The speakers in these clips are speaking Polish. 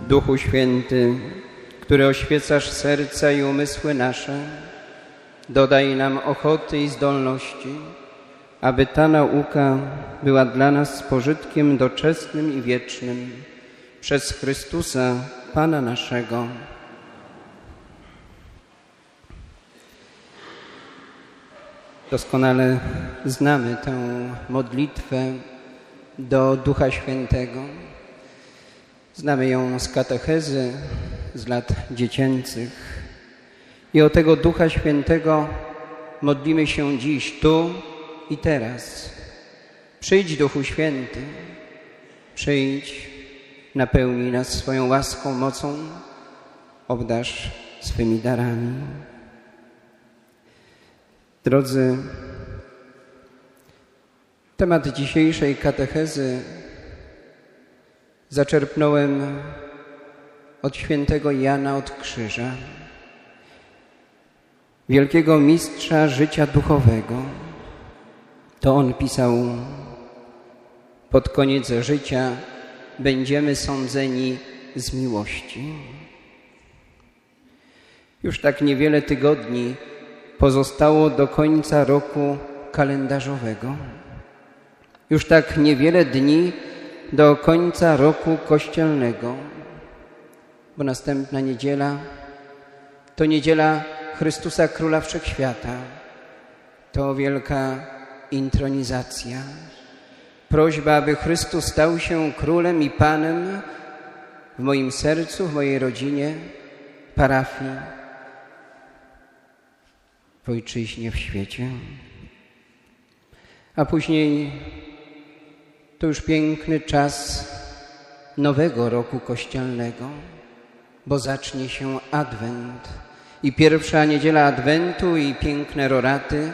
Duchu Święty, który oświecasz serca i umysły nasze, dodaj nam ochoty i zdolności, aby ta nauka była dla nas pożytkiem doczesnym i wiecznym przez Chrystusa, Pana naszego. Doskonale znamy tę modlitwę do Ducha Świętego. Znamy ją z katechezy, z lat dziecięcych. I o tego Ducha Świętego modlimy się dziś, tu i teraz. Przyjdź, Duchu Święty, przyjdź, napełnij nas swoją łaską, mocą, obdarz swymi darami. Drodzy, temat dzisiejszej katechezy zaczerpnąłem od świętego Jana od Krzyża, wielkiego mistrza życia duchowego. To on pisał: pod koniec życia będziemy sądzeni z miłości. Już tak niewiele tygodni pozostało do końca roku kalendarzowego. Już tak niewiele dni do końca roku kościelnego, bo następna niedziela to niedziela Chrystusa Króla Wszechświata. To wielka intronizacja. Prośba, aby Chrystus stał się Królem i Panem w moim sercu, w mojej rodzinie, parafii, w ojczyźnie, w świecie. A później to już piękny czas nowego roku kościelnego, bo zacznie się Adwent i pierwsza niedziela Adwentu i piękne roraty,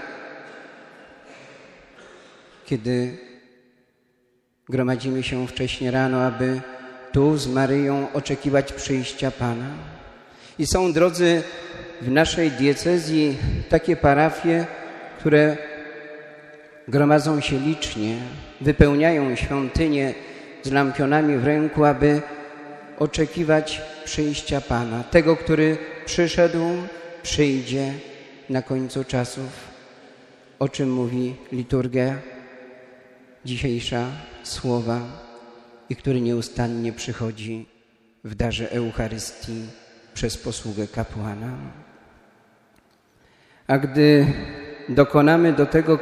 kiedy gromadzimy się wcześnie rano, aby tu z Maryją oczekiwać przyjścia Pana. I są, drodzy, w naszej diecezji takie parafie, które gromadzą się licznie, wypełniają świątynię z lampionami w ręku, aby oczekiwać przyjścia Pana, tego, który przyszedł, przyjdzie na końcu czasów, o czym mówi liturgia dzisiejsza, słowa, i który nieustannie przychodzi w darze Eucharystii przez posługę kapłana. A gdy dokonamy do tego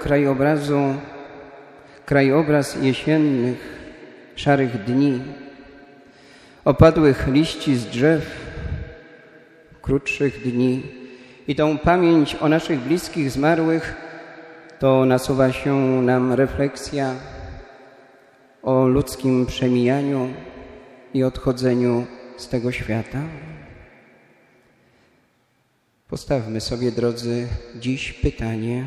krajobraz jesiennych, szarych dni, opadłych liści z drzew, krótszych dni i tą pamięć o naszych bliskich zmarłych, to nasuwa się nam refleksja o ludzkim przemijaniu i odchodzeniu z tego świata. Postawmy sobie, drodzy, dziś pytanie: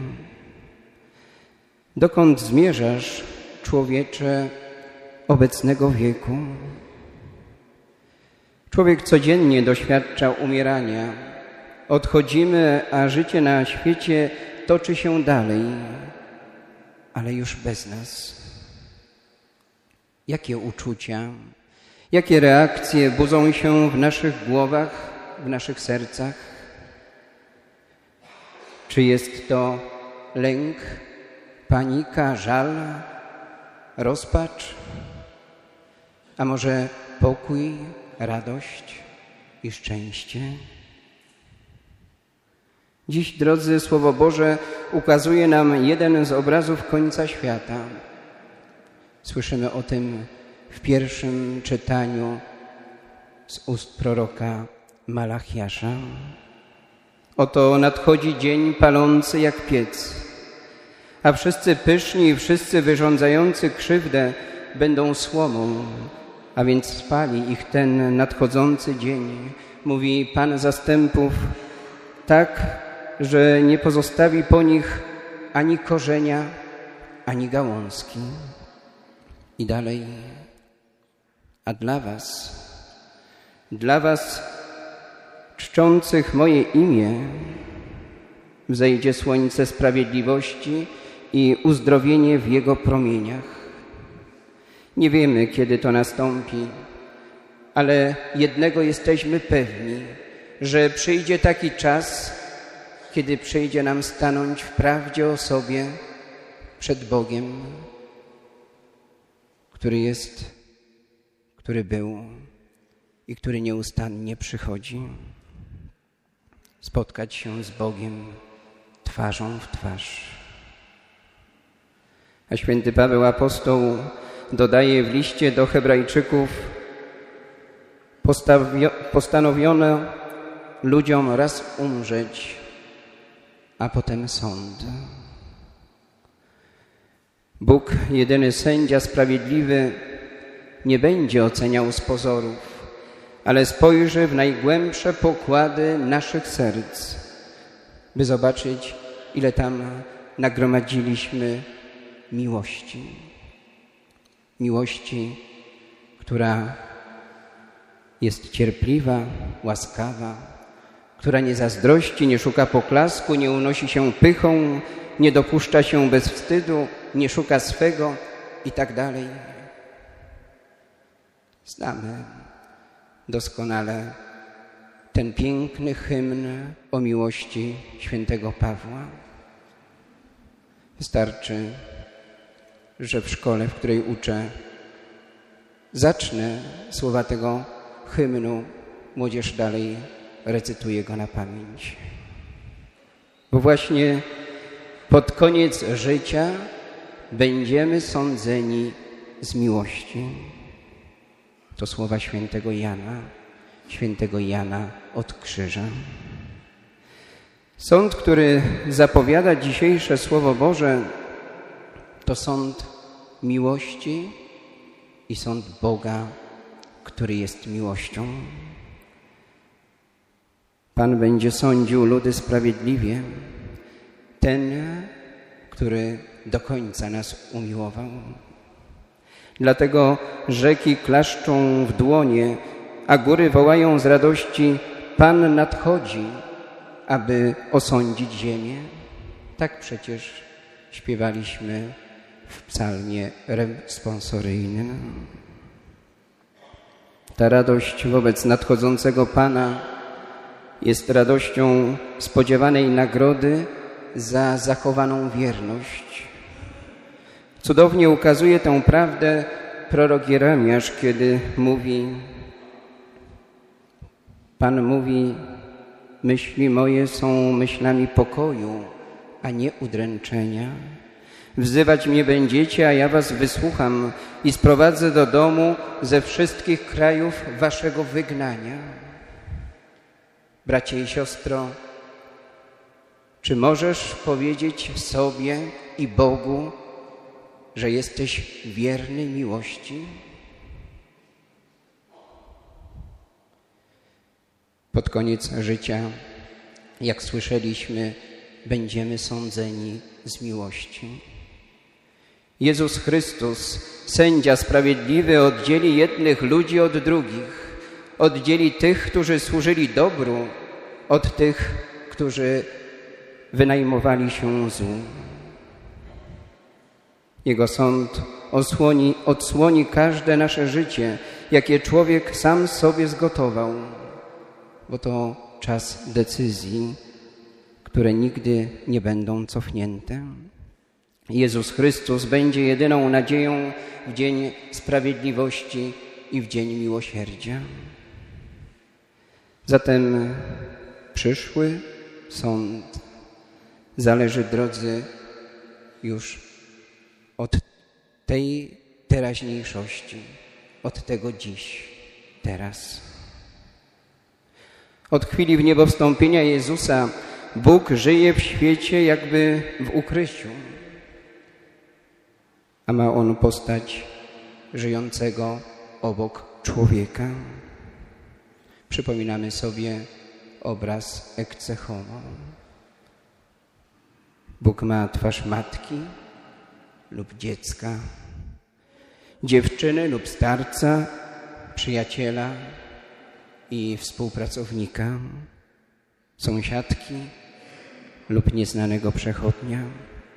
dokąd zmierzasz, człowiecze obecnego wieku? Człowiek codziennie doświadcza umierania. Odchodzimy, a życie na świecie toczy się dalej, ale już bez nas. Jakie uczucia, jakie reakcje budzą się w naszych głowach, w naszych sercach? Czy jest to lęk, panika, żal, rozpacz? A może pokój, radość i szczęście? Dziś, drodzy, Słowo Boże ukazuje nam jeden z obrazów końca świata. Słyszymy o tym w pierwszym czytaniu z ust proroka Malachiasza. Oto nadchodzi dzień palący jak piec, a wszyscy pyszni i wszyscy wyrządzający krzywdę będą słomą, a więc spali ich ten nadchodzący dzień, mówi Pan zastępów, tak, że nie pozostawi po nich ani korzenia, ani gałązki. I dalej: a dla was czczących moje imię, wzejdzie słońce sprawiedliwości i uzdrowienie w jego promieniach. Nie wiemy, kiedy to nastąpi, ale jednego jesteśmy pewni, że przyjdzie taki czas, kiedy przyjdzie nam stanąć w prawdzie o sobie przed Bogiem, który jest, który był i który nieustannie przychodzi. Spotkać się z Bogiem twarzą w twarz. A święty Paweł apostoł dodaje w liście do Hebrajczyków: postanowiono ludziom raz umrzeć, a potem sąd. Bóg, jedyny sędzia sprawiedliwy, nie będzie oceniał z pozorów, ale spojrzy w najgłębsze pokłady naszych serc, by zobaczyć, ile tam nagromadziliśmy miłości. Miłości, która jest cierpliwa, łaskawa, która nie zazdrości, nie szuka poklasku, nie unosi się pychą, nie dopuszcza się bezwstydu, nie szuka swego i tak dalej. Znamy doskonale ten piękny hymn o miłości świętego Pawła. Wystarczy, że w szkole, w której uczę, zacznę słowa tego hymnu, młodzież dalej recytuje go na pamięć. Bo właśnie pod koniec życia będziemy sądzeni z miłości. To słowa świętego Jana od krzyża. Sąd, który zapowiada dzisiejsze Słowo Boże, to sąd miłości i sąd Boga, który jest miłością. Pan będzie sądził ludy sprawiedliwie, ten, który do końca nas umiłował. Dlatego rzeki klaszczą w dłonie, a góry wołają z radości: Pan nadchodzi, aby osądzić ziemię. Tak przecież śpiewaliśmy w psalmie responsoryjnym. Ta radość wobec nadchodzącego Pana jest radością spodziewanej nagrody za zachowaną wierność. Cudownie ukazuje tę prawdę prorok Jeremiasz, kiedy mówi: Pan mówi: myśli moje są myślami pokoju, a nie udręczenia. Wzywać mnie będziecie, a ja was wysłucham i sprowadzę do domu ze wszystkich krajów waszego wygnania. Bracie i siostro, czy możesz powiedzieć sobie i Bogu, że jesteś wierny miłości? Pod koniec życia, jak słyszeliśmy, będziemy sądzeni z miłości. Jezus Chrystus, sędzia sprawiedliwy, oddzieli jednych ludzi od drugich. Oddzieli tych, którzy służyli dobru, od tych, którzy wynajmowali się złu. Jego sąd odsłoni każde nasze życie, jakie człowiek sam sobie zgotował, bo to czas decyzji, które nigdy nie będą cofnięte. Jezus Chrystus będzie jedyną nadzieją w dzień sprawiedliwości i w dzień miłosierdzia. Zatem przyszły sąd zależy, drodzy, już od tej teraźniejszości, od tego dziś, teraz. Od chwili wniebowstąpienia Jezusa Bóg żyje w świecie jakby w ukryciu, a ma On postać żyjącego obok człowieka. Przypominamy sobie obraz Ecce Homo. Bóg ma twarz matki lub dziecka, dziewczyny lub starca, przyjaciela i współpracownika, sąsiadki lub nieznanego przechodnia.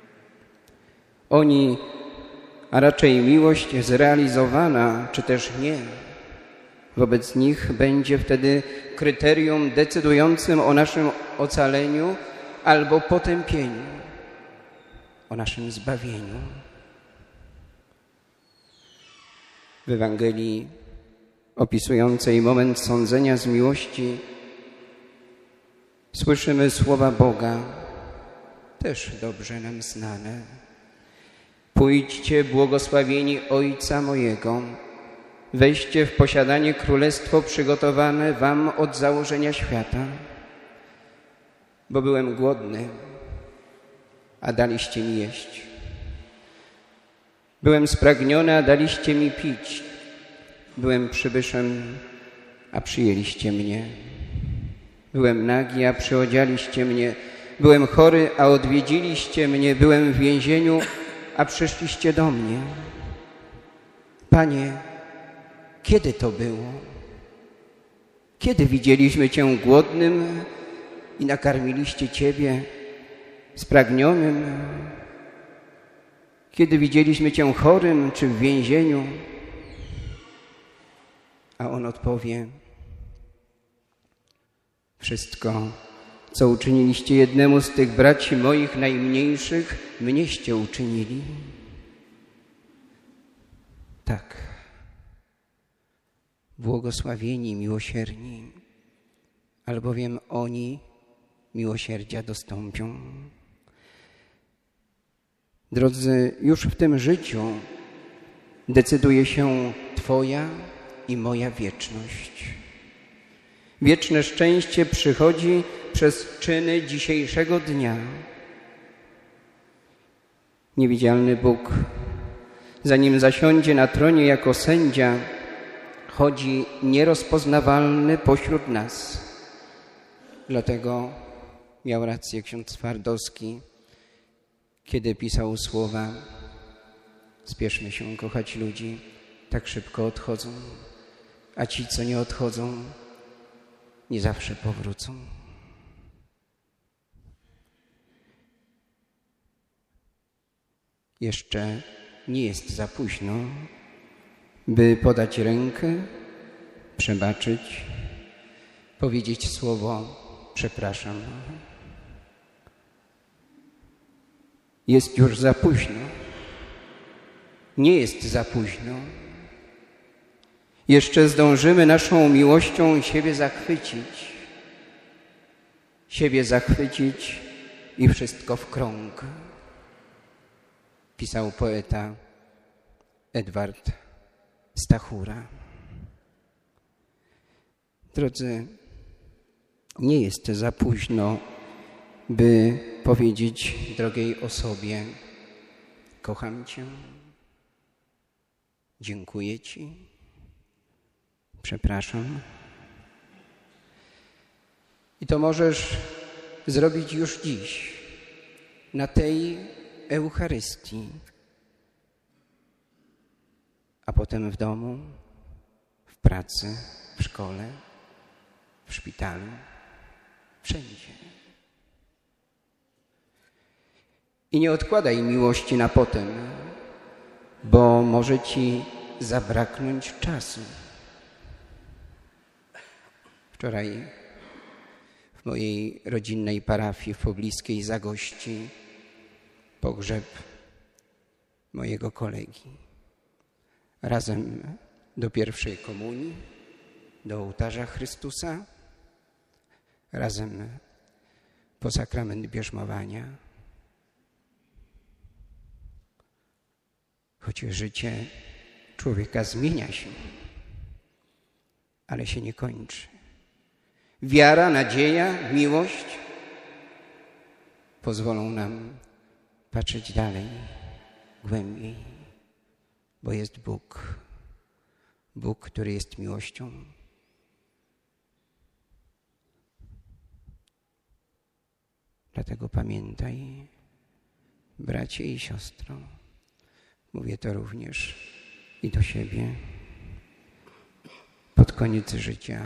Oni, a raczej miłość zrealizowana, czy też nie, wobec nich będzie wtedy kryterium decydującym o naszym ocaleniu albo potępieniu, o naszym zbawieniu. W Ewangelii opisującej moment sądzenia z miłości słyszymy słowa Boga, też dobrze nam znane. Pójdźcie, błogosławieni Ojca mojego, weźcie w posiadanie królestwo przygotowane wam od założenia świata. Bo byłem głodny, a daliście mi jeść. Byłem spragniony, a daliście mi pić. Byłem przybyszem, a przyjęliście mnie. Byłem nagi, a przyodzialiście mnie. Byłem chory, a odwiedziliście mnie. Byłem w więzieniu, a przyszliście do mnie. Panie, kiedy to było? Kiedy widzieliśmy Cię głodnym i nakarmiliście Ciebie, spragnionym? Kiedy widzieliśmy Cię chorym czy w więzieniu? A On odpowie: wszystko, co uczyniliście jednemu z tych braci moich najmniejszych, mnieście uczynili. Tak, błogosławieni miłosierni, albowiem oni miłosierdzia dostąpią. Drodzy, już w tym życiu decyduje się Twoja i moja wieczność. Wieczne szczęście przychodzi przez czyny dzisiejszego dnia. Niewidzialny Bóg, zanim zasiądzie na tronie jako sędzia, chodzi nierozpoznawalny pośród nas. Dlatego miał rację ksiądz Twardowski, kiedy pisał słowa: spieszmy się kochać ludzi, tak szybko odchodzą, a ci, co nie odchodzą, nie zawsze powrócą. Jeszcze nie jest za późno, by podać rękę, przebaczyć, powiedzieć słowo przepraszam. Jest już za późno. Nie jest za późno. Jeszcze zdążymy naszą miłością siebie zachwycić i wszystko w krąg. Pisał poeta Edward Stachura. Drodzy, nie jest za późno, by powiedzieć drogiej osobie: kocham Cię, dziękuję Ci, przepraszam. I to możesz zrobić już dziś, na tej Eucharystii, a potem w domu, w pracy, w szkole, w szpitalu, wszędzie. I nie odkładaj miłości na potem, bo może Ci zabraknąć czasu. Wczoraj w mojej rodzinnej parafii w pobliskiej Zagości pogrzeb mojego kolegi. Razem do pierwszej komunii, do ołtarza Chrystusa, razem po sakrament bierzmowania. Choć życie człowieka zmienia się, ale się nie kończy. Wiara, nadzieja, miłość pozwolą nam patrzeć dalej, głębiej, bo jest Bóg. Bóg, który jest miłością. Dlatego pamiętaj, bracie i siostro, mówię to również i do siebie, pod koniec życia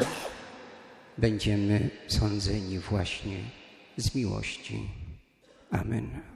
będziemy sądzeni właśnie z miłości. Amen.